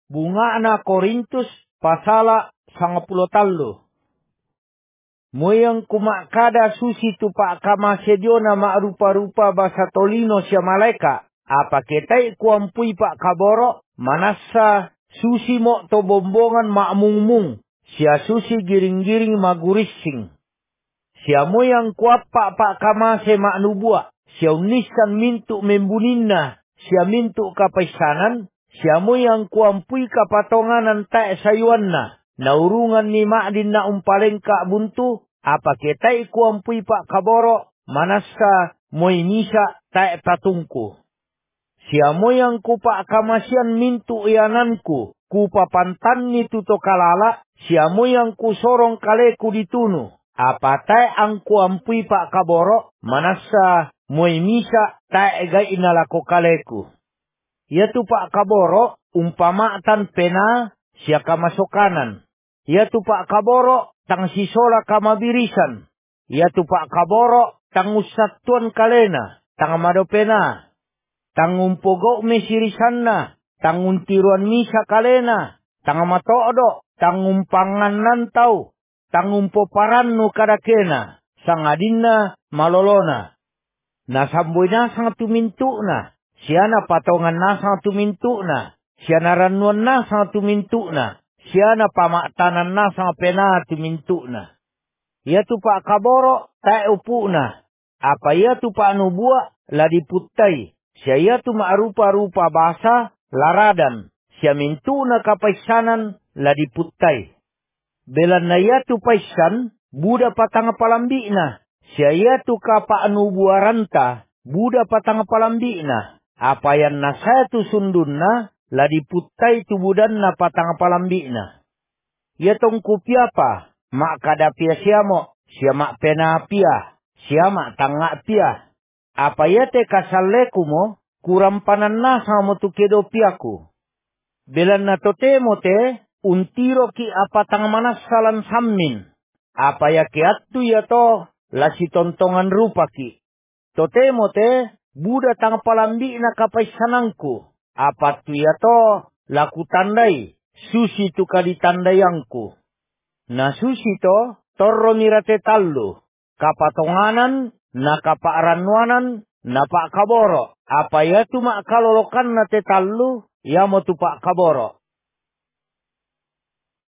Bunga na Korintus pasala 13. Moyang kumakada susi tu pak kamasediona mak rupa-rupa basa tolino sia malaika. Apa ketai kuampui pak kaboro manasa susi mo to bombongan mak mung-mung. Sia susi giring-giring magurising. Sia moyang kuapa pak kamase mak nubua. Sia unisan mintu membuninna. Sia mintu kapaisanan. Sia moyang kuampui kapatonganan tae sayuanna. Naurungan ni makdin na umpalengka buntu, apa ketai kuampui pak kaboro, manasa moy misa tae patungku. Sia moyang ku pak kamasian mintu iananku, ku papantan ni tuto kalala, sia moyang ku sorong kaleku ditunu. Apa tae ang kuampui pak kaboro, manasa moy misa tae gai inalako kaleku. Yaitu pak kaboro, umpamatan pena, sia kamasokanan. Yaitu pak kaboro, tang sisola kamabirisan. Yaitu pak kaboro, tang usatuan kalena, tang madopena. Tang umpogo mesirisanna, tang untiruan misa kalena, tang matodo, tang umpangan nantau, tang umpoparannu kadakena, sangadinna malolona. Nasamboy na sang tumintukna, siya na patongan na sang tumintukna, siya na ranuan na sang tumintukna, siya na pamaktanan na sang pena tumintukna. Iya tu pak kaboro tae upuna, apa iya tu pak nubua ladiputay, siya iya tu maarupa-rupa basa laradan, siya mintuna kapaisanan ladiputay. Belan na iya tu paisan, buda patang palambi na. Siya iya tu kapa anubuaranta, buda patang palambi na. Apa yan na saya tu sundun na, ladiputay tu budan na patang palambi na. Iya tong kupya pa, mak kadapia siya mo, siya mak penapia, siya mak tangga pia. Apa iya te kasaleku mo, kurampanan na sa mo tu kedopiaku. Belan na tote mo te, untiro ki apatang manasalan sammin. Apa ya kiatu ya to, lasi tontongan rupa ki. Tote mo te, buda tang palambi na kapaisanangku. Apa tu ya to, laku tandai, susi tu kaditandayangku. Na susi to, torro mirate tallu. Kapatonganan, na kapaaranwanan, na pak kaboro. Apa ya tu mak kalolokan na te tallu, ya mo tu pak kaboro.